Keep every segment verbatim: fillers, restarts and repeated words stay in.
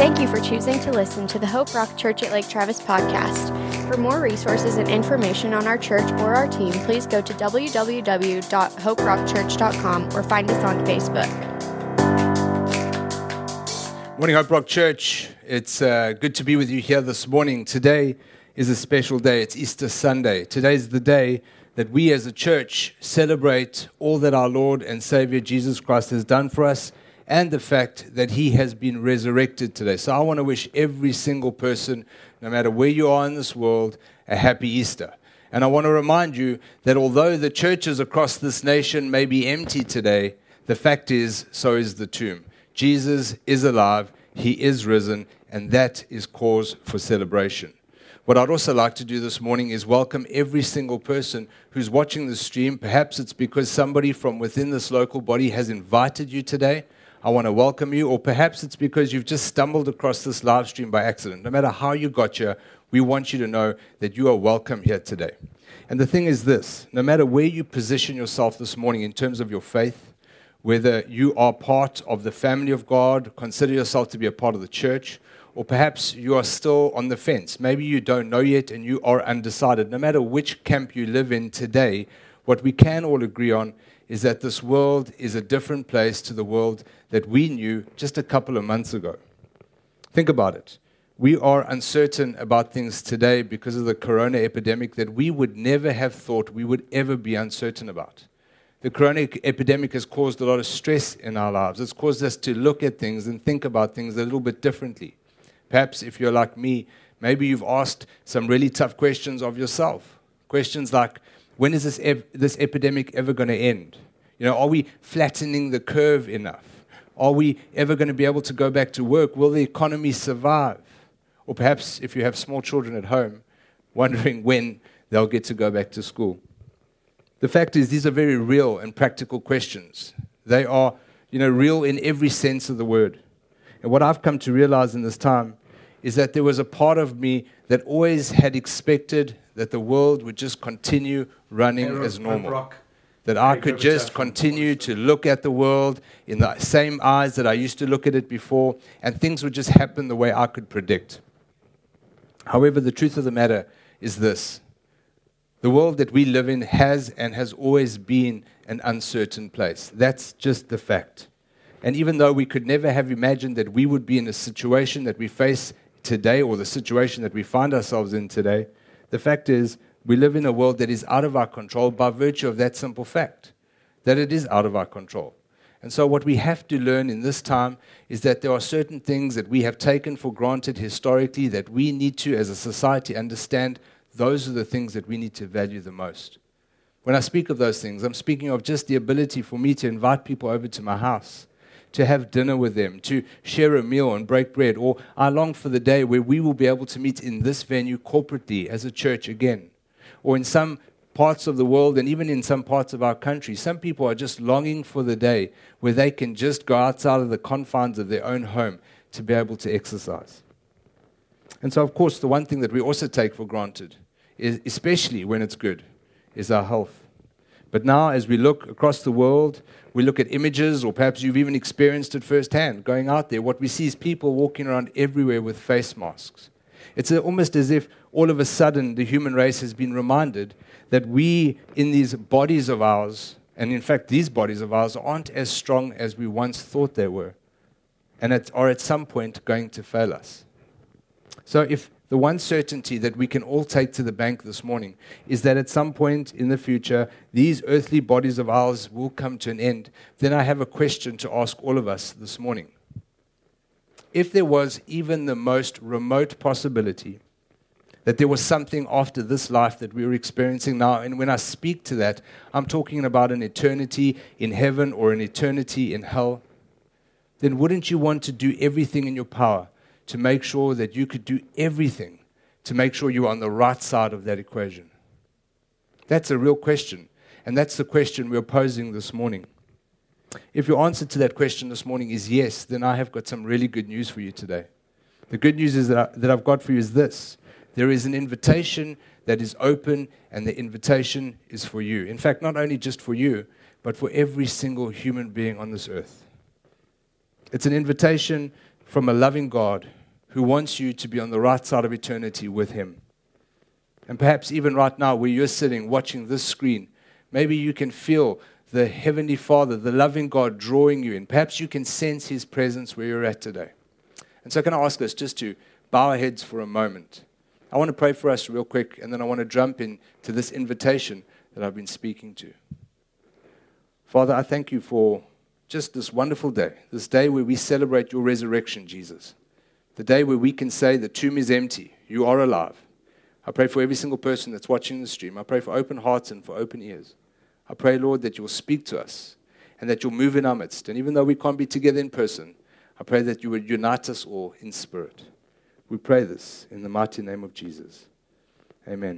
Thank you for choosing to listen to the Hope Rock Church at Lake Travis podcast. For more resources and information on our church or our team, please go to w w w dot hope rock church dot com or find us on Facebook. Morning, Hope Rock Church. It's uh, good to be with you here this morning. Today is a special day. It's Easter Sunday. Today's the day that we as a church celebrate all that our Lord and Savior Jesus Christ has done for us and the fact that He has been resurrected today. So I want to wish every single person, no matter where you are in this world, a happy Easter. And I want to remind you that although the churches across this nation may be empty today, the fact is, so is the tomb. Jesus is alive, He is risen, and that is cause for celebration. What I'd also like to do this morning is welcome every single person who's watching the stream. Perhaps it's because somebody from within this local body has invited you today. I want to welcome you. Or perhaps it's because you've just stumbled across this live stream by accident. No matter how you got here, we want you to know that you are welcome here today. And the thing is this, no matter where you position yourself this morning in terms of your faith, whether you are part of the family of God, consider yourself to be a part of the church, or perhaps you are still on the fence. Maybe you don't know yet and you are undecided. No matter which camp you live in today, what we can all agree on is that this world is a different place to the world that we knew just a couple of months ago. Think about it. We are uncertain about things today because of the corona epidemic that we would never have thought we would ever be uncertain about. The corona epidemic has caused a lot of stress in our lives. It's caused us to look at things and think about things a little bit differently. Perhaps if you're like me, maybe you've asked some really tough questions of yourself. Questions like, when is this ev- this epidemic ever going to end? You know, are we flattening the curve enough? Are we ever going to be able to go back to work? Will the economy survive? Or perhaps if you have small children at home, wondering when they'll get to go back to school. The fact is, these are very real and practical questions. They are, you know, real in every sense of the word. And what I've come to realize in this time is that there was a part of me that always had expected that the world would just continue running hey, as normal. That I could just continue to look at the world in the same eyes that I used to look at it before, and things would just happen the way I could predict. However, the truth of the matter is this. The world that we live in has and has always been an uncertain place. That's just the fact. And even though we could never have imagined that we would be in a situation that we face today or the situation that we find ourselves in today, the fact is we live in a world that is out of our control by virtue of that simple fact, that it is out of our control. And so what we have to learn in this time is that there are certain things that we have taken for granted historically that we need to, as a society, understand those are the things that we need to value the most. When I speak of those things, I'm speaking of just the ability for me to invite people over to my house, to have dinner with them, to share a meal and break bread, or I long for the day where we will be able to meet in this venue corporately as a church again. Or in some parts of the world and even in some parts of our country, some people are just longing for the day where they can just go outside of the confines of their own home to be able to exercise. And so, of course, the one thing that we also take for granted, is, especially when it's good, is our health. But now, as we look across the world, we look at images, or perhaps you've even experienced it firsthand, going out there, what we see is people walking around everywhere with face masks. It's almost as if all of a sudden the human race has been reminded that we, in these bodies of ours, and in fact these bodies of ours, aren't as strong as we once thought they were, and are at some point going to fail us. So if the one certainty that we can all take to the bank this morning is that at some point in the future, these earthly bodies of ours will come to an end, then I have a question to ask all of us this morning. If there was even the most remote possibility that there was something after this life that we are experiencing now, and when I speak to that, I'm talking about an eternity in heaven or an eternity in hell, then wouldn't you want to do everything in your power to make sure that you could do everything to make sure you're on the right side of that equation? That's a real question, and that's the question we're posing this morning. If your answer to that question this morning is yes, then I have got some really good news for you today. The good news is that, I, that I've got for you is this. There is an invitation that is open, and the invitation is for you. In fact, not only just for you, but for every single human being on this earth. It's an invitation from a loving God who wants you to be on the right side of eternity with Him. And perhaps even right now, where you're sitting watching this screen, maybe you can feel the Heavenly Father, the loving God drawing you in. Perhaps you can sense His presence where you're at today. And so can I ask us just to bow our heads for a moment? I want to pray for us real quick, and then I want to jump into this invitation that I've been speaking to. Father, I thank you for just this wonderful day, this day where we celebrate your resurrection, Jesus. The day where we can say the tomb is empty, you are alive. I pray for every single person that's watching the stream. I pray for open hearts and for open ears. I pray, Lord, that you'll speak to us and that you'll move in our midst. And even though we can't be together in person, I pray that you would unite us all in spirit. We pray this in the mighty name of Jesus. Amen.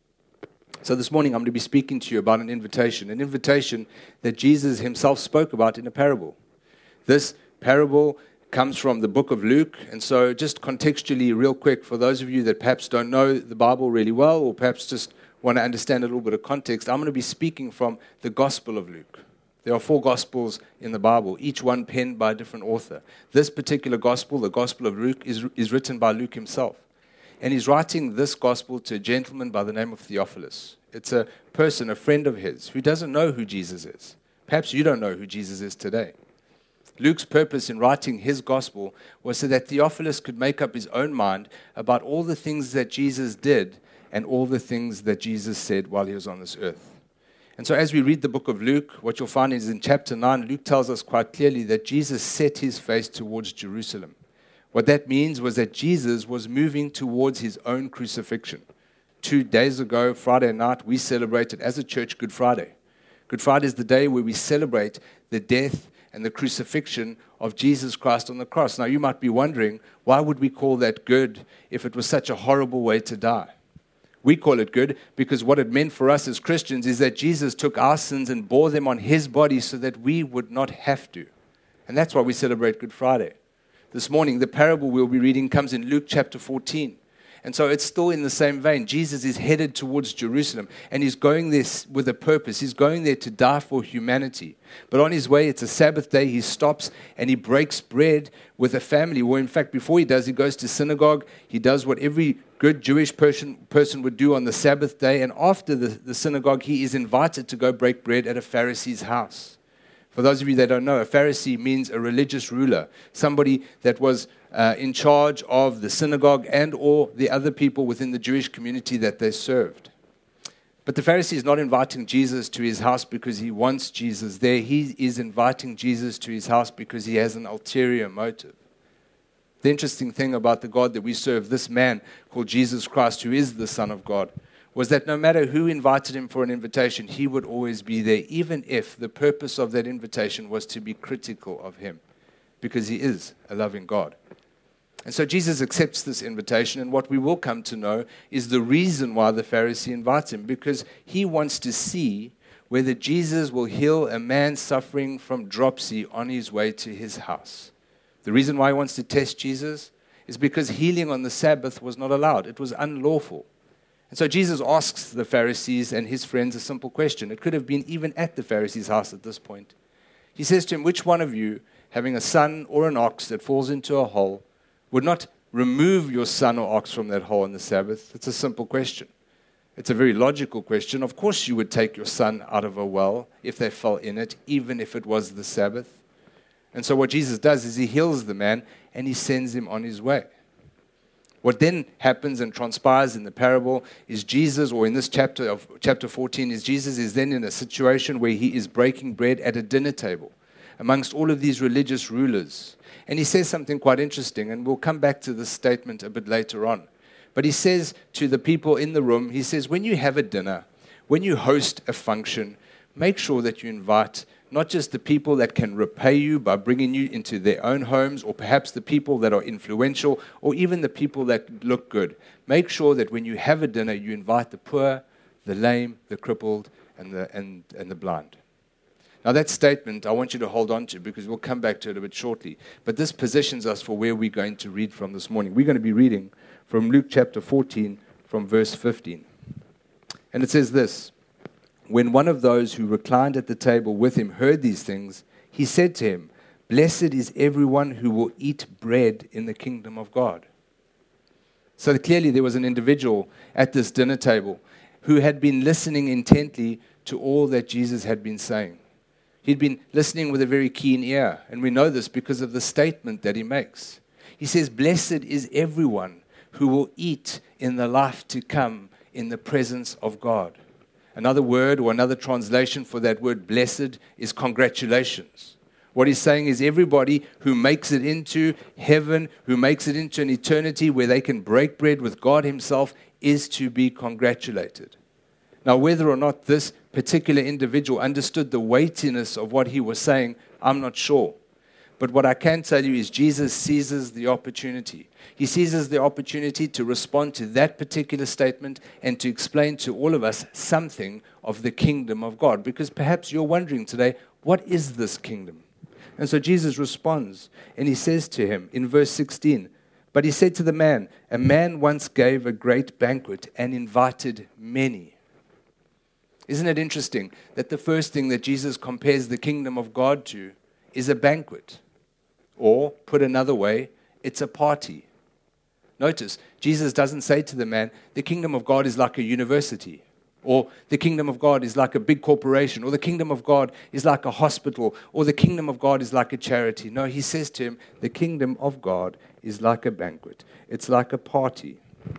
So this morning I'm going to be speaking to you about an invitation, an invitation that Jesus himself spoke about in a parable. This parable comes from the book of Luke, and so just contextually real quick, for those of you that perhaps don't know the Bible really well, or perhaps just want to understand a little bit of context, I'm going to be speaking from the Gospel of Luke. There are four Gospels in the Bible, each one penned by a different author. This particular Gospel, the Gospel of Luke, is, is written by Luke himself. And he's writing this Gospel to a gentleman by the name of Theophilus. It's a person, a friend of his, who doesn't know who Jesus is. Perhaps you don't know who Jesus is today. Luke's purpose in writing his Gospel was so that Theophilus could make up his own mind about all the things that Jesus did and all the things that Jesus said while he was on this earth. And so as we read the book of Luke, what you'll find is in chapter nine, Luke tells us quite clearly that Jesus set his face towards Jerusalem. What that means was that Jesus was moving towards his own crucifixion. Two days ago, Friday night, we celebrated as a church Good Friday. Good Friday is the day where we celebrate the death and the crucifixion of Jesus Christ on the cross. Now, you might be wondering, why would we call that good if it was such a horrible way to die? We call it good because what it meant for us as Christians is that Jesus took our sins and bore them on his body so that we would not have to. And that's why we celebrate Good Friday. This morning, the parable we'll be reading comes in Luke chapter fourteen. And so it's still in the same vein. Jesus is headed towards Jerusalem, and he's going there with a purpose. He's going there to die for humanity. But on his way, it's a Sabbath day. He stops and he breaks bread with a family. Well, in fact, before he does, he goes to synagogue. He does what every good Jewish person, person would do on the Sabbath day. And after the, the synagogue, he is invited to go break bread at a Pharisee's house. For those of you that don't know, a Pharisee means a religious ruler, somebody that was uh, in charge of the synagogue and or the other people within the Jewish community that they served. But the Pharisee is not inviting Jesus to his house because he wants Jesus there. He is inviting Jesus to his house because he has an ulterior motive. The interesting thing about the God that we serve, this man called Jesus Christ, who is the Son of God, was that no matter who invited him for an invitation, he would always be there, even if the purpose of that invitation was to be critical of him, because he is a loving God. And so Jesus accepts this invitation, and what we will come to know is the reason why the Pharisee invites him, because he wants to see whether Jesus will heal a man suffering from dropsy on his way to his house. The reason why he wants to test Jesus is because healing on the Sabbath was not allowed. It was unlawful. And so Jesus asks the Pharisees and his friends a simple question. It could have been even at the Pharisee's house at this point. He says to him, which one of you, having a son or an ox that falls into a hole, would not remove your son or ox from that hole on the Sabbath? It's a simple question. It's a very logical question. Of course you would take your son out of a well if they fell in it, even if it was the Sabbath. And so what Jesus does is he heals the man and he sends him on his way. What then happens and transpires in the parable is Jesus, or in this chapter of chapter fourteen, is Jesus is then in a situation where he is breaking bread at a dinner table amongst all of these religious rulers. And he says something quite interesting, and we'll come back to this statement a bit later on. But he says to the people in the room, he says, when you have a dinner, when you host a function, make sure that you invite not just the people that can repay you by bringing you into their own homes, or perhaps the people that are influential, or even the people that look good. Make sure that when you have a dinner, you invite the poor, the lame, the crippled, and the, and, and the blind. Now that statement I want you to hold on to because we'll come back to it a bit shortly. But this positions us for where we're going to read from this morning. We're going to be reading from Luke chapter fourteen from verse fifteen. And it says this, when one of those who reclined at the table with him heard these things, he said to him, Blessed is everyone who will eat bread in the kingdom of God. So clearly there was an individual at this dinner table who had been listening intently to all that Jesus had been saying. He'd been listening with a very keen ear, and we know this because of the statement that he makes. He says, blessed is everyone who will eat in the life to come in the presence of God. Another word or another translation for that word blessed is congratulations. What he's saying is everybody who makes it into heaven, who makes it into an eternity where they can break bread with God himself, is to be congratulated. Now, whether or not this particular individual understood the weightiness of what he was saying, I'm not sure. But what I can tell you is Jesus seizes the opportunity. He seizes the opportunity to respond to that particular statement and to explain to all of us something of the kingdom of God. Because perhaps you're wondering today, what is this kingdom? And so Jesus responds, and he says to him in verse sixteen, but he said to the man, a man once gave a great banquet and invited many. Isn't it interesting that the first thing that Jesus compares the kingdom of God to is a banquet? Or, put another way, it's a party. Notice, Jesus doesn't say to the man, the kingdom of God is like a university, or the kingdom of God is like a big corporation, or the kingdom of God is like a hospital, or the kingdom of God is like a charity. No, he says to him, the kingdom of God is like a banquet. It's like a party.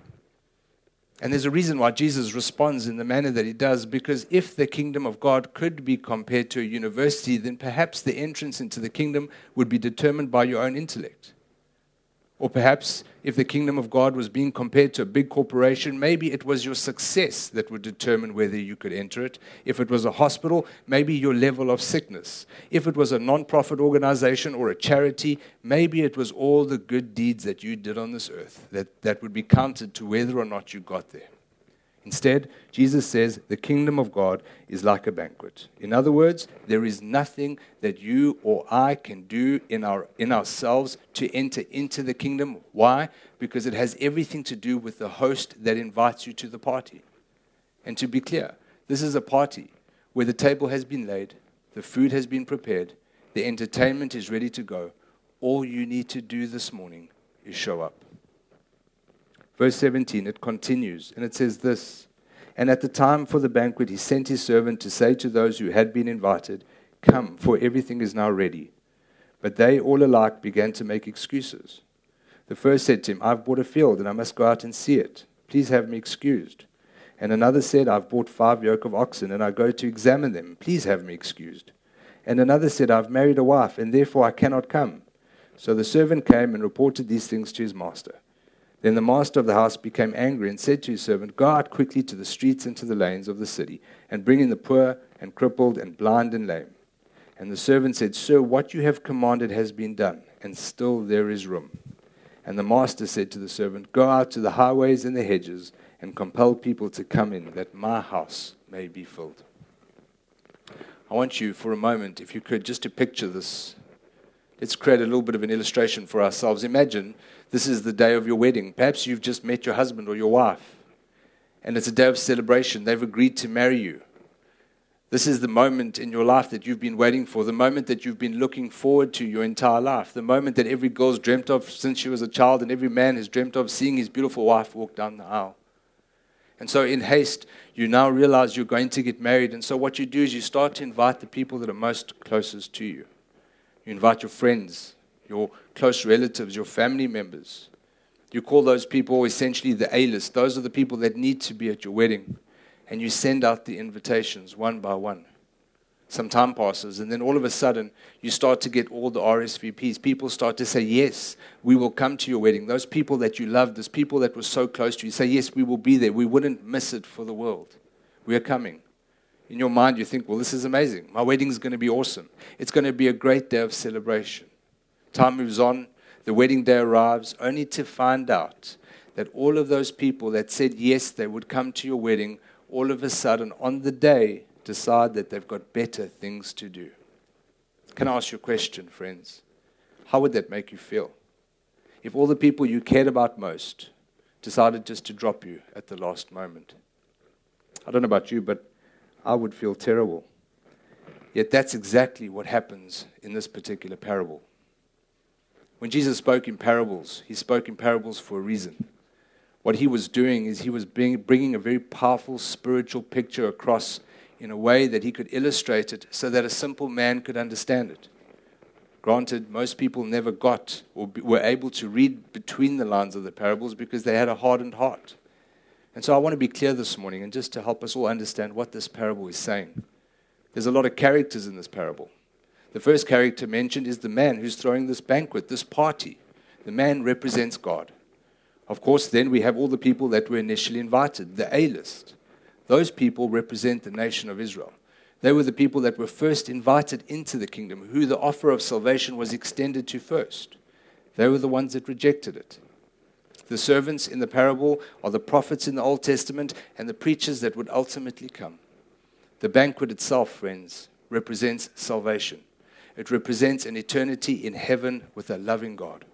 And there's a reason why Jesus responds in the manner that he does, because if the kingdom of God could be compared to a university, then perhaps the entrance into the kingdom would be determined by your own intellect. Or perhaps if the kingdom of God was being compared to a big corporation, maybe it was your success that would determine whether you could enter it. If it was a hospital, maybe your level of sickness. If it was a non-profit organization or a charity, maybe it was all the good deeds that you did on this earth that, that would be counted to whether or not you got there. Instead, Jesus says the kingdom of God is like a banquet. In other words, there is nothing that you or I can do in our in ourselves to enter into the kingdom. Why? Because it has everything to do with the host that invites you to the party. And to be clear, this is a party where the table has been laid, the food has been prepared, the entertainment is ready to go. All you need to do this morning is show up. Verse seventeen, it continues, and it says this, and at the time for the banquet, he sent his servant to say to those who had been invited, come, for everything is now ready. But they all alike began to make excuses. The first said to him, I've bought a field, and I must go out and see it. Please have me excused. And another said, I've bought five yoke of oxen, and I go to examine them. Please have me excused. And another said, I've married a wife, and therefore I cannot come. So the servant came and reported these things to his master. Then the master of the house became angry and said to his servant, go out quickly to the streets and to the lanes of the city, and bring in the poor and crippled and blind and lame. And the servant said, Sir, what you have commanded has been done, and still there is room. And the master said to the servant, go out to the highways and the hedges, and compel people to come in, that my house may be filled. I want you for a moment, if you could, just to picture this. Let's create a little bit of an illustration for ourselves. Imagine this is the day of your wedding. Perhaps you've just met your husband or your wife, and it's a day of celebration. They've agreed to marry you. This is the moment in your life that you've been waiting for, the moment that you've been looking forward to your entire life, the moment that every girl's dreamt of since she was a child, and every man has dreamt of seeing his beautiful wife walk down the aisle. And so in haste, you now realize you're going to get married, and so what you do is you start to invite the people that are most closest to you. You invite your friends, your close relatives, your family members. You call those people essentially the A-list. Those are the people that need to be at your wedding. And you send out the invitations one by one. Some time passes, and then all of a sudden, you start to get all the R S V Ps. People start to say, yes, we will come to your wedding. Those people that you loved, those people that were so close to you, say, yes, we will be there. We wouldn't miss it for the world. We are coming. In your mind, you think, well, this is amazing. My wedding is going to be awesome. It's going to be a great day of celebration. Time moves on. The wedding day arrives, only to find out that all of those people that said yes, they would come to your wedding, all of a sudden, on the day, decide that they've got better things to do. Can I ask you a question, friends? How would that make you feel? If all the people you cared about most decided just to drop you at the last moment. I don't know about you, but I would feel terrible. Yet that's exactly what happens in this particular parable. When Jesus spoke in parables, he spoke in parables for a reason. What he was doing is he was bring, bringing a very powerful spiritual picture across in a way that he could illustrate it so that a simple man could understand it. Granted, most people never got or were able to read between the lines of the parables because they had a hardened heart. And so I want to be clear this morning, and just to help us all understand what this parable is saying. There's a lot of characters in this parable. The first character mentioned is the man who's throwing this banquet, this party. The man represents God. Of course, then we have all the people that were initially invited, the A-list. Those people represent the nation of Israel. They were the people that were first invited into the kingdom, who the offer of salvation was extended to first. They were the ones that rejected it. The servants in the parable are the prophets in the Old Testament and the preachers that would ultimately come. The banquet itself, friends, represents salvation. It represents an eternity in heaven with a loving God.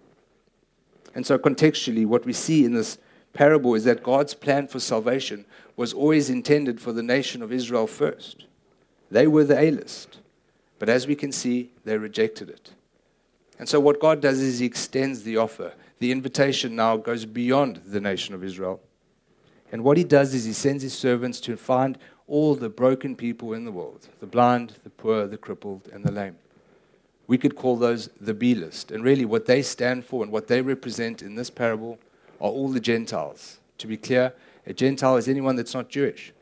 And so contextually, what we see in this parable is that God's plan for salvation was always intended for the nation of Israel first. They were the A-list. But as we can see, they rejected it. And so what God does is he extends the offer. The invitation now goes beyond the nation of Israel. And what he does is he sends his servants to find all the broken people in the world, the blind, the poor, the crippled, and the lame. We could call those the B-list. And really what they stand for and what they represent in this parable are all the Gentiles. To be clear, a Gentile is anyone that's not Jewish.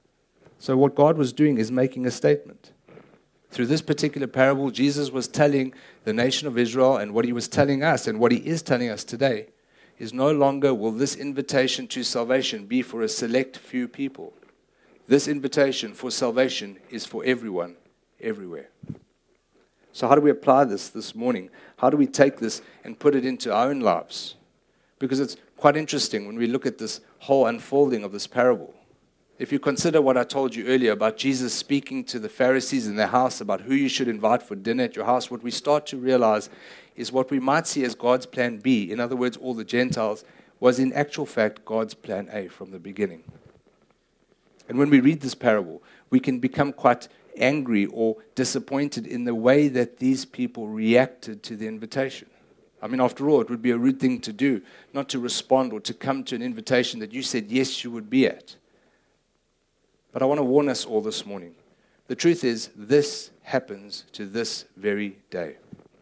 So what God was doing is making a statement. Through this particular parable, Jesus was telling the nation of Israel, and what he was telling us, and what he is telling us today, is no longer will this invitation to salvation be for a select few people. This invitation for salvation is for everyone, everywhere. So how do we apply this this morning? How do we take this and put it into our own lives? Because it's quite interesting when we look at this whole unfolding of this parable. If you consider what I told you earlier about Jesus speaking to the Pharisees in their house about who you should invite for dinner at your house, what we start to realize is what we might see as God's plan B, in other words, all the Gentiles, was in actual fact God's plan A from the beginning. And when we read this parable, we can become quite angry or disappointed in the way that these people reacted to the invitation. I mean, after all, it would be a rude thing to do, not to respond or to come to an invitation that you said yes, you would be at. But I want to warn us all this morning. The truth is, this happens to this very day.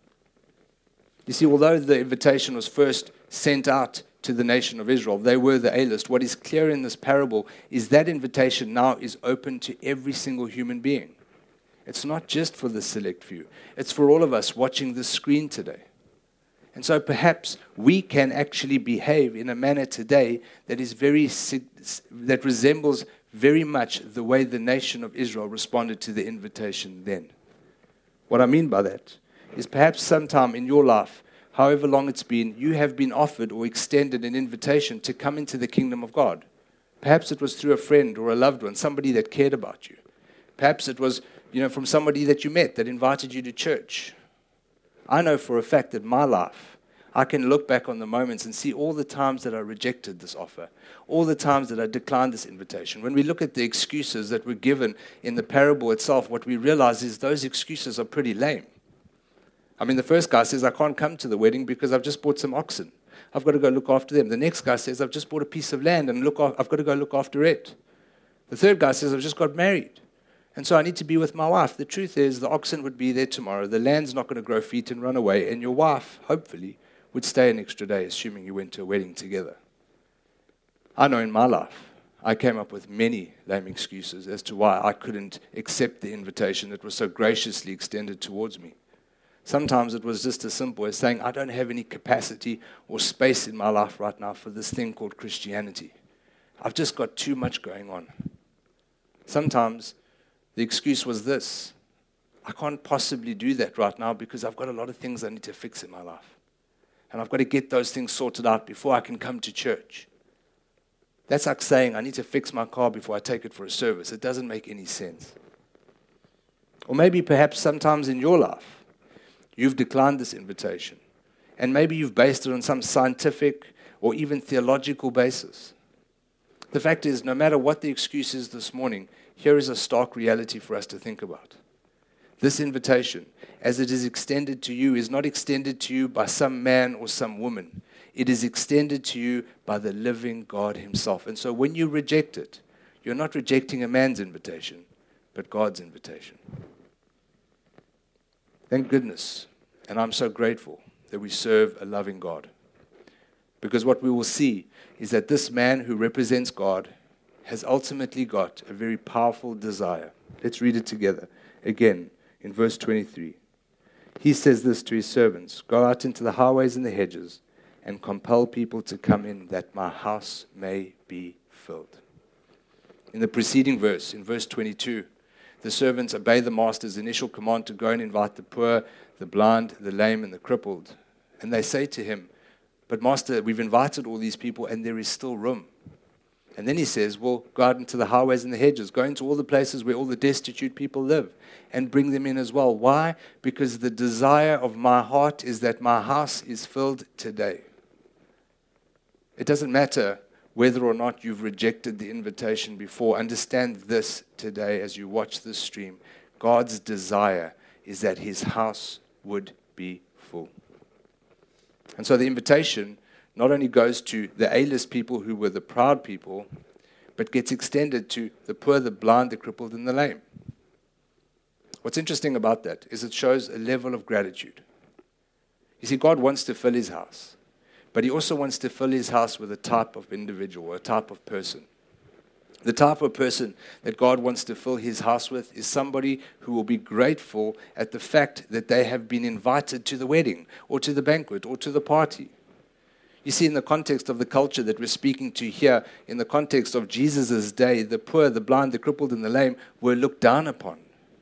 You see, although the invitation was first sent out to the nation of Israel, they were the A-list. What is clear in this parable is that invitation now is open to every single human being. It's not just for the select few. It's for all of us watching this screen today. And so perhaps we can actually behave in a manner today that is very that resembles very much the way the nation of Israel responded to the invitation then. What I mean by that is perhaps sometime in your life, however long it's been, you have been offered or extended an invitation to come into the kingdom of God. Perhaps it was through a friend or a loved one, somebody that cared about you. Perhaps it was, you know, from somebody that you met that invited you to church. I know for a fact that my life, I can look back on the moments and see all the times that I rejected this offer, all the times that I declined this invitation. When we look at the excuses that were given in the parable itself, what we realize is those excuses are pretty lame. I mean, the first guy says, I can't come to the wedding because I've just bought some oxen. I've got to go look after them. The next guy says, I've just bought a piece of land and look, I've got to go look after it. The third guy says, I've just got married, and so I need to be with my wife. The truth is, the oxen would be there tomorrow. The land's not going to grow feet and run away, and your wife, hopefully, would stay an extra day, assuming you went to a wedding together. I know in my life, I came up with many lame excuses as to why I couldn't accept the invitation that was so graciously extended towards me. Sometimes it was just as simple as saying, I don't have any capacity or space in my life right now for this thing called Christianity. I've just got too much going on. Sometimes the excuse was this, I can't possibly do that right now because I've got a lot of things I need to fix in my life. And I've got to get those things sorted out before I can come to church. That's like saying, I need to fix my car before I take it for a service. It doesn't make any sense. Or maybe perhaps sometimes in your life, you've declined this invitation. And maybe you've based it on some scientific or even theological basis. The fact is, no matter what the excuse is this morning, here is a stark reality for us to think about. This invitation, as it is extended to you, is not extended to you by some man or some woman. It is extended to you by the living God himself. And so when you reject it, you're not rejecting a man's invitation, but God's invitation. Thank goodness, and I'm so grateful that we serve a loving God. Because what we will see is that this man who represents God has ultimately got a very powerful desire. Let's read it together. Again, in verse twenty-three. He says this to his servants, "Go out into the highways and the hedges and compel people to come in, that my house may be filled." In the preceding verse, in verse twenty-two, the servants obey the master's initial command to go and invite the poor, the blind, the lame, and the crippled. And they say to him, "But master, we've invited all these people and there is still room." And then he says, well, go out into the highways and the hedges, go into all the places where all the destitute people live and bring them in as well. Why? Because the desire of my heart is that my house is filled today. It doesn't matter whether or not you've rejected the invitation before. Understand this today as you watch this stream. God's desire is that his house would be full. And so the invitation not only goes to the A-list people who were the proud people, but gets extended to the poor, the blind, the crippled, and the lame. What's interesting about that is it shows a level of gratitude. You see, God wants to fill his house, but he also wants to fill his house with a type of individual, a type of person. The type of person that God wants to fill his house with is somebody who will be grateful at the fact that they have been invited to the wedding or to the banquet or to the party. You see, in the context of the culture that we're speaking to here, in the context of Jesus' day, the poor, the blind, the crippled, and the lame were looked down upon.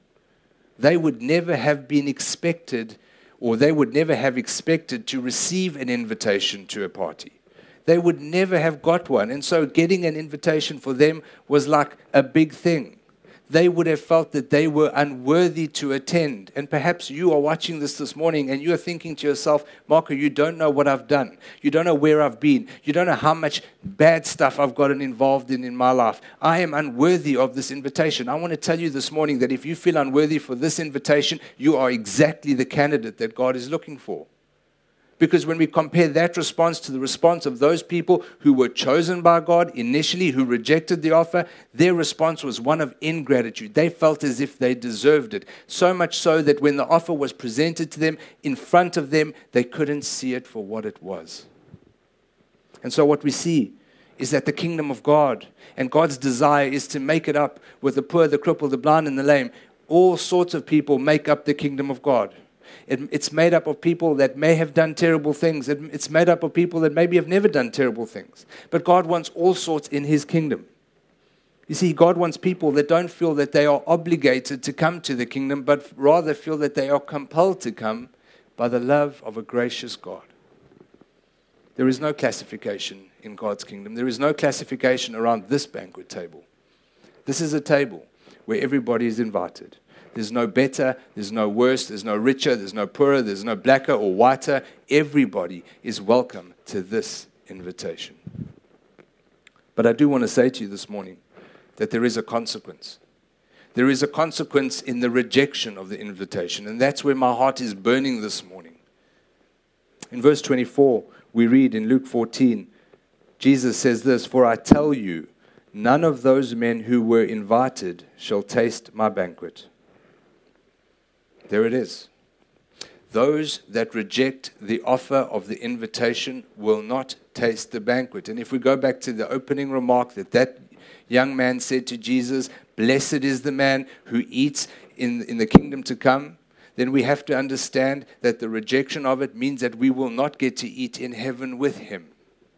They would never have been expected, or they would never have expected to receive an invitation to a party. They would never have got one. And so getting an invitation for them was like a big thing. They would have felt that they were unworthy to attend. And perhaps you are watching this this morning and you are thinking to yourself, Marco, you don't know what I've done. You don't know where I've been. You don't know how much bad stuff I've gotten involved in in my life. I am unworthy of this invitation. I want to tell you this morning that if you feel unworthy for this invitation, you are exactly the candidate that God is looking for. Because when we compare that response to the response of those people who were chosen by God initially, who rejected the offer, their response was one of ingratitude. They felt as if they deserved it. So much so that when the offer was presented to them in front of them, they couldn't see it for what it was. And so what we see is that the kingdom of God and God's desire is to make it up with the poor, the crippled, the blind, and the lame. All sorts of people make up the kingdom of God. It, it's made up of people that may have done terrible things. It, it's made up of people that maybe have never done terrible things. But God wants all sorts in his kingdom. You see, God wants people that don't feel that they are obligated to come to the kingdom, but rather feel that they are compelled to come by the love of a gracious God. There is no classification in God's kingdom. There is no classification around this banquet table. This is a table where everybody is invited. There's no better, there's no worse, there's no richer, there's no poorer, there's no blacker or whiter. Everybody is welcome to this invitation. But I do want to say to you this morning that there is a consequence. There is a consequence in the rejection of the invitation, and that's where my heart is burning this morning. In verse twenty-four, we read in Luke fourteen, Jesus says this, "For I tell you, none of those men who were invited shall taste my banquet." There it is. Those that reject the offer of the invitation will not taste the banquet. And if we go back to the opening remark that that young man said to Jesus, "Blessed is the man who eats in, in the kingdom to come," then we have to understand that the rejection of it means that we will not get to eat in heaven with him.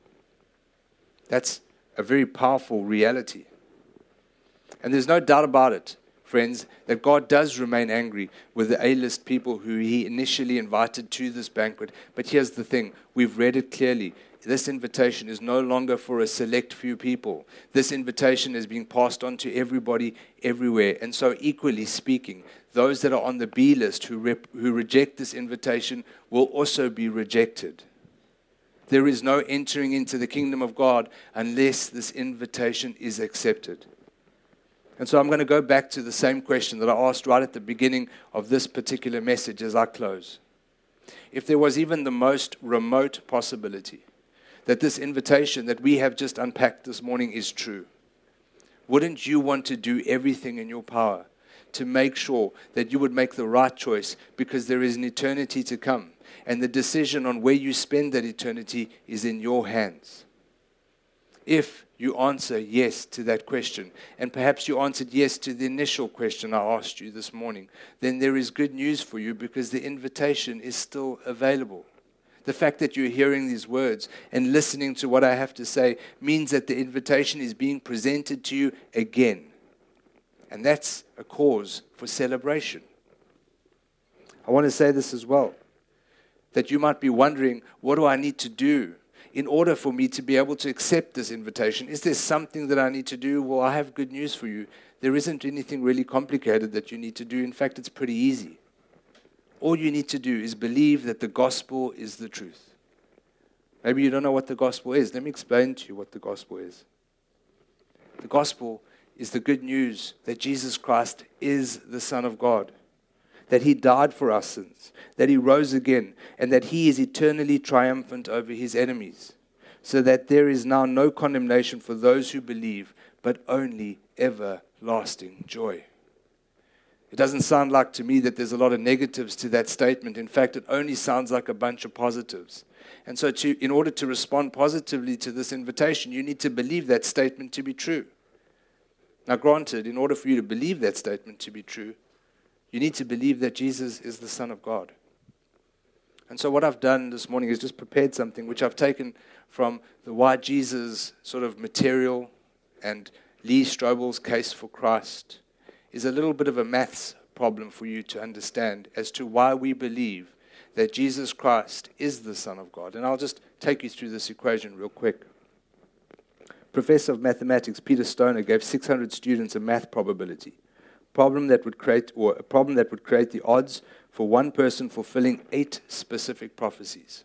That's a very powerful reality. And there's no doubt about it, friends, that God does remain angry with the A-list people who he initially invited to this banquet. But here's the thing. We've read it clearly. This invitation is no longer for a select few people. This invitation is being passed on to everybody, everywhere. And so equally speaking, those that are on the B list who, rep- who reject this invitation will also be rejected. There is no entering into the kingdom of God unless this invitation is accepted. And so I'm going to go back to the same question that I asked right at the beginning of this particular message as I close. If there was even the most remote possibility that this invitation that we have just unpacked this morning is true, wouldn't you want to do everything in your power to make sure that you would make the right choice, because there is an eternity to come, and the decision on where you spend that eternity is in your hands? If you answer yes to that question, and perhaps you answered yes to the initial question I asked you this morning, then there is good news for you, because the invitation is still available. The fact that you're hearing these words and listening to what I have to say means that the invitation is being presented to you again. And that's a cause for celebration. I want to say this as well, that you might be wondering, what do I need to do in order for me to be able to accept this invitation? Is there something that I need to do? Well, I have good news for you. There isn't anything really complicated that you need to do. In fact, it's pretty easy. All you need to do is believe that the gospel is the truth. Maybe you don't know what the gospel is. Let me explain to you what the gospel is. The gospel is the good news that Jesus Christ is the Son of God, that He died for our sins, that He rose again, and that He is eternally triumphant over His enemies, so that there is now no condemnation for those who believe, but only everlasting joy. It doesn't sound like to me that there's a lot of negatives to that statement. In fact, it only sounds like a bunch of positives. And so to, in order to respond positively to this invitation, you need to believe that statement to be true. Now, granted, in order for you to believe that statement to be true, you need to believe that Jesus is the Son of God. And so what I've done this morning is just prepared something which I've taken from the Why Jesus sort of material and Lee Strobel's Case for Christ. Is a little bit of a maths problem for you to understand as to why we believe that Jesus Christ is the Son of God. And I'll just take you through this equation real quick. Professor of mathematics Peter Stoner gave six hundred students a math probability, problem that would create or a problem that would create the odds for one person fulfilling eight specific prophecies.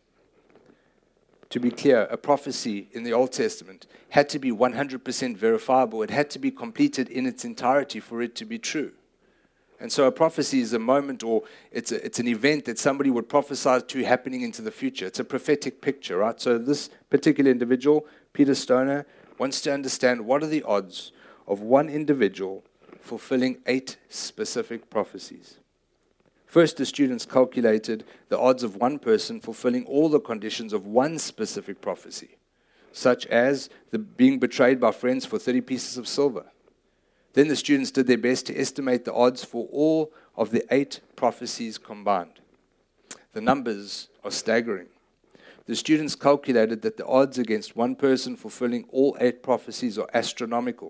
To be clear, a prophecy in the Old Testament had to be one hundred percent verifiable. It had to be completed in its entirety for it to be true. And so a prophecy is a moment, or it's a, it's an event that somebody would prophesy to happening into the future. It's a prophetic picture, right? So this particular individual, Peter Stoner, wants to understand what are the odds of one individual fulfilling eight specific prophecies. First, the students calculated the odds of one person fulfilling all the conditions of one specific prophecy, such as the being betrayed by friends for thirty pieces of silver. Then the students did their best to estimate the odds for all of the eight prophecies combined. The numbers are staggering. The students calculated that the odds against one person fulfilling all eight prophecies are astronomical.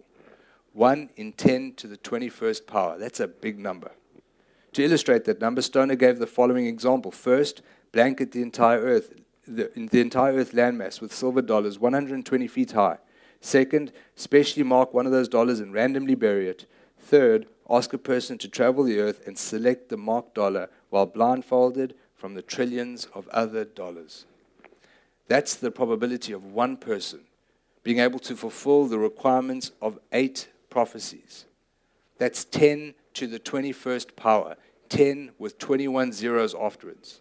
one in ten to the twenty-first power. That's a big number. To illustrate that number, Stoner gave the following example. First, blanket the entire earth, the, the entire earth landmass with silver dollars one hundred twenty feet high. Second, specially mark one of those dollars and randomly bury it. Third, ask a person to travel the earth and select the marked dollar while blindfolded from the trillions of other dollars. That's the probability of one person being able to fulfill the requirements of eight prophecies. That's ten to the twenty-first power, ten with twenty-one zeros afterwards.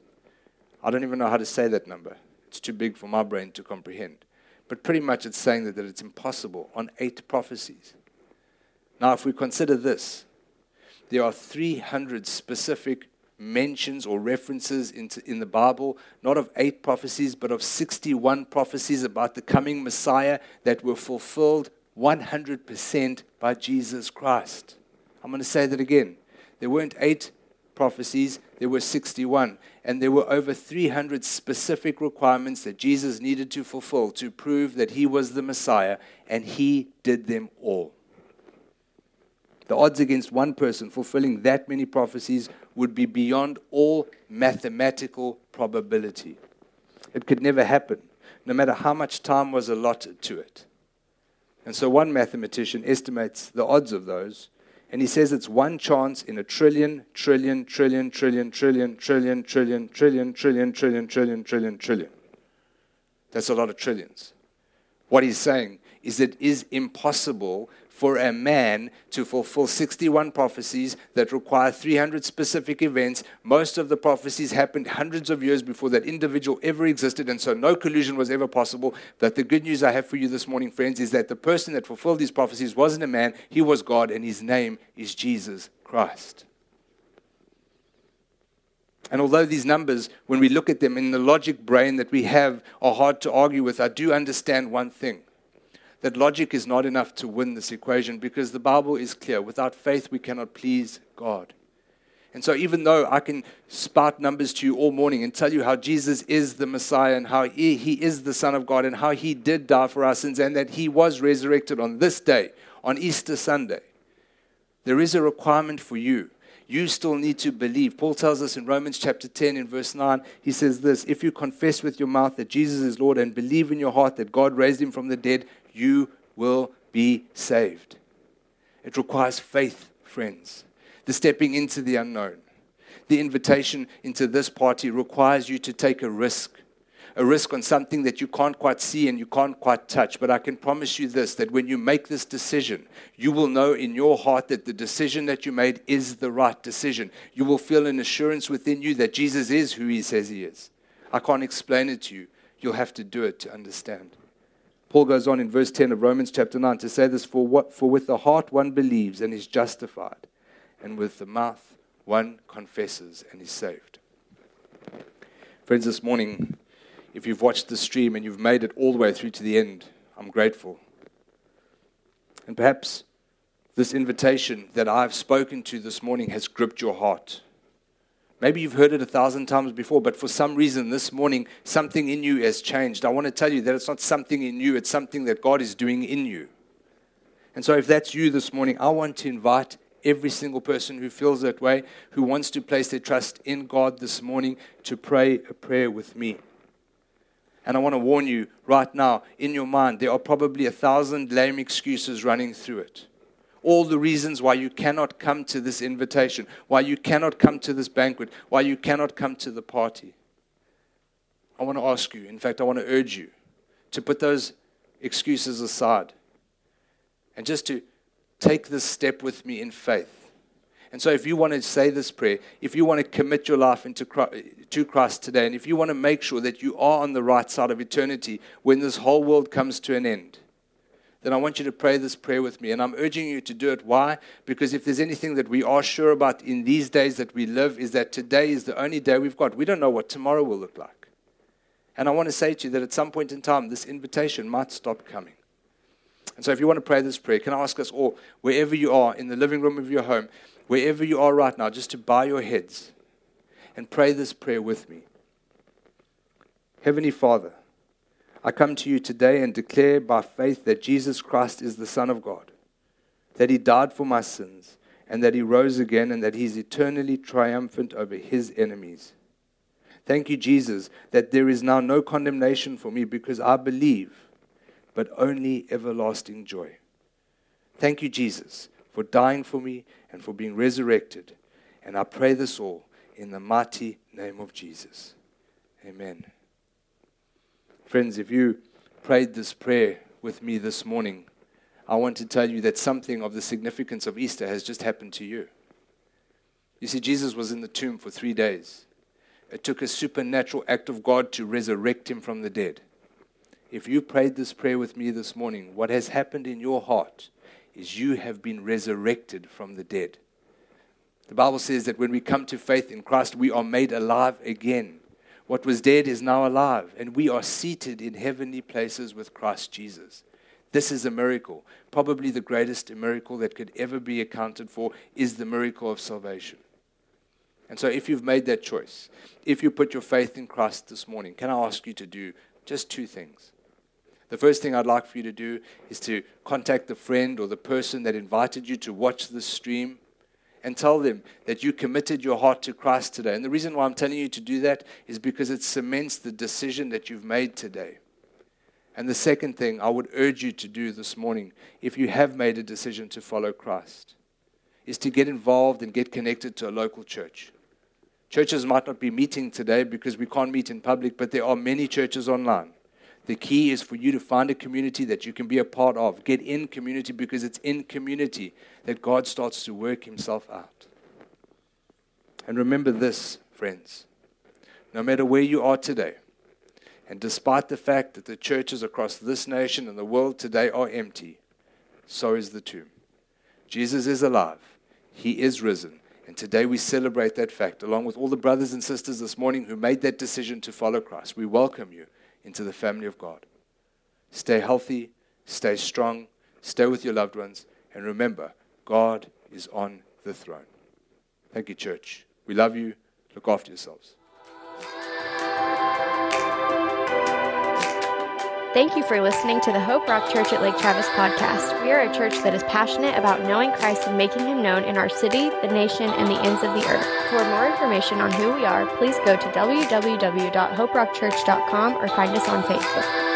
I don't even know how to say that number. It's too big for my brain to comprehend. But pretty much it's saying that, that it's impossible on eight prophecies. Now, if we consider this, there are three hundred specific mentions or references into, in the Bible, not of eight prophecies, but of sixty-one prophecies about the coming Messiah that were fulfilled one hundred percent by Jesus Christ. I'm going to say that again. There weren't eight prophecies, there were sixty-one. And there were over three hundred specific requirements that Jesus needed to fulfill to prove that He was the Messiah, and He did them all. The odds against one person fulfilling that many prophecies would be beyond all mathematical probability. It could never happen, no matter how much time was allotted to it. And so one mathematician estimates the odds of those, and he says it's one chance in a trillion, trillion, trillion, trillion, trillion, trillion, trillion, trillion, trillion, trillion, trillion, trillion, trillion. That's a lot of trillions. What he's saying is it is impossible for a man to fulfill sixty-one prophecies that require three hundred specific events. Most of the prophecies happened hundreds of years before that individual ever existed, and so no collusion was ever possible. But the good news I have for you this morning, friends, is that the person that fulfilled these prophecies wasn't a man, he was God, and his name is Jesus Christ. And although these numbers, when we look at them in the logic brain that we have, are hard to argue with, I do understand one thing. That logic is not enough to win this equation, because the Bible is clear. Without faith, we cannot please God. And so even though I can spout numbers to you all morning and tell you how Jesus is the Messiah and how he, he is the Son of God and how he did die for our sins and that he was resurrected on this day, on Easter Sunday, there is a requirement for you. You still need to believe. Paul tells us in Romans chapter ten in verse nine, he says this, if you confess with your mouth that Jesus is Lord and believe in your heart that God raised him from the dead, you will be saved. It requires faith, friends. The stepping into the unknown. The invitation into this party requires you to take a risk. A risk on something that you can't quite see and you can't quite touch. But I can promise you this, that when you make this decision, you will know in your heart that the decision that you made is the right decision. You will feel an assurance within you that Jesus is who he says he is. I can't explain it to you. You'll have to do it to understand. Paul goes on in verse ten of Romans chapter nine to say this, for what, for with the heart one believes and is justified, and with the mouth one confesses and is saved. Friends, this morning, if you've watched the stream and you've made it all the way through to the end, I'm grateful. And perhaps this invitation that I've spoken to this morning has gripped your heart. Maybe you've heard it a thousand times before, but for some reason this morning, something in you has changed. I want to tell you that it's not something in you, it's something that God is doing in you. And so if that's you this morning, I want to invite every single person who feels that way, who wants to place their trust in God this morning, to pray a prayer with me. And I want to warn you right now, in your mind, there are probably a thousand lame excuses running through it. All the reasons why you cannot come to this invitation, why you cannot come to this banquet, why you cannot come to the party. I want to ask you, in fact, I want to urge you to put those excuses aside and just to take this step with me in faith. And so if you want to say this prayer, if you want to commit your life into Christ, to Christ today, and if you want to make sure that you are on the right side of eternity when this whole world comes to an end, then I want you to pray this prayer with me. And I'm urging you to do it. Why? Because if there's anything that we are sure about in these days that we live, is that today is the only day we've got. We don't know what tomorrow will look like. And I want to say to you that at some point in time, this invitation might stop coming. And so if you want to pray this prayer, can I ask us all, wherever you are, in the living room of your home, wherever you are right now, just to bow your heads and pray this prayer with me. Heavenly Father, I come to you today and declare by faith that Jesus Christ is the Son of God, that he died for my sins, and that he rose again, and that he's eternally triumphant over his enemies. Thank you, Jesus, that there is now no condemnation for me because I believe, but only everlasting joy. Thank you, Jesus, for dying for me and for being resurrected. And I pray this all in the mighty name of Jesus. Amen. Friends, if you prayed this prayer with me this morning, I want to tell you that something of the significance of Easter has just happened to you. You see, Jesus was in the tomb for three days. It took a supernatural act of God to resurrect him from the dead. If you prayed this prayer with me this morning, what has happened in your heart is you have been resurrected from the dead. The Bible says that when we come to faith in Christ, we are made alive again. What was dead is now alive, and we are seated in heavenly places with Christ Jesus. This is a miracle. Probably the greatest miracle that could ever be accounted for is the miracle of salvation. And so if you've made that choice, if you put your faith in Christ this morning, can I ask you to do just two things? The first thing I'd like for you to do is to contact the friend or the person that invited you to watch this stream and tell them that you committed your heart to Christ today. And the reason why I'm telling you to do that is because it cements the decision that you've made today. And the second thing I would urge you to do this morning, if you have made a decision to follow Christ, is to get involved and get connected to a local church. Churches might not be meeting today because we can't meet in public, but there are many churches online. The key is for you to find a community that you can be a part of. Get in community, because it's in community that God starts to work himself out. And remember this, friends. No matter where you are today, and despite the fact that the churches across this nation and the world today are empty, so is the tomb. Jesus is alive. He is risen. And today we celebrate that fact, along with all the brothers and sisters this morning who made that decision to follow Christ. We welcome you into the family of God. Stay healthy, stay strong, stay with your loved ones, and remember, God is on the throne. Thank you, church. We love you. Look after yourselves. Thank you for listening to the Hope Rock Church at Lake Travis podcast. We are a church that is passionate about knowing Christ and making him known in our city, the nation, and the ends of the earth. For more information on who we are, please go to w w w dot hope rock church dot com or find us on Facebook.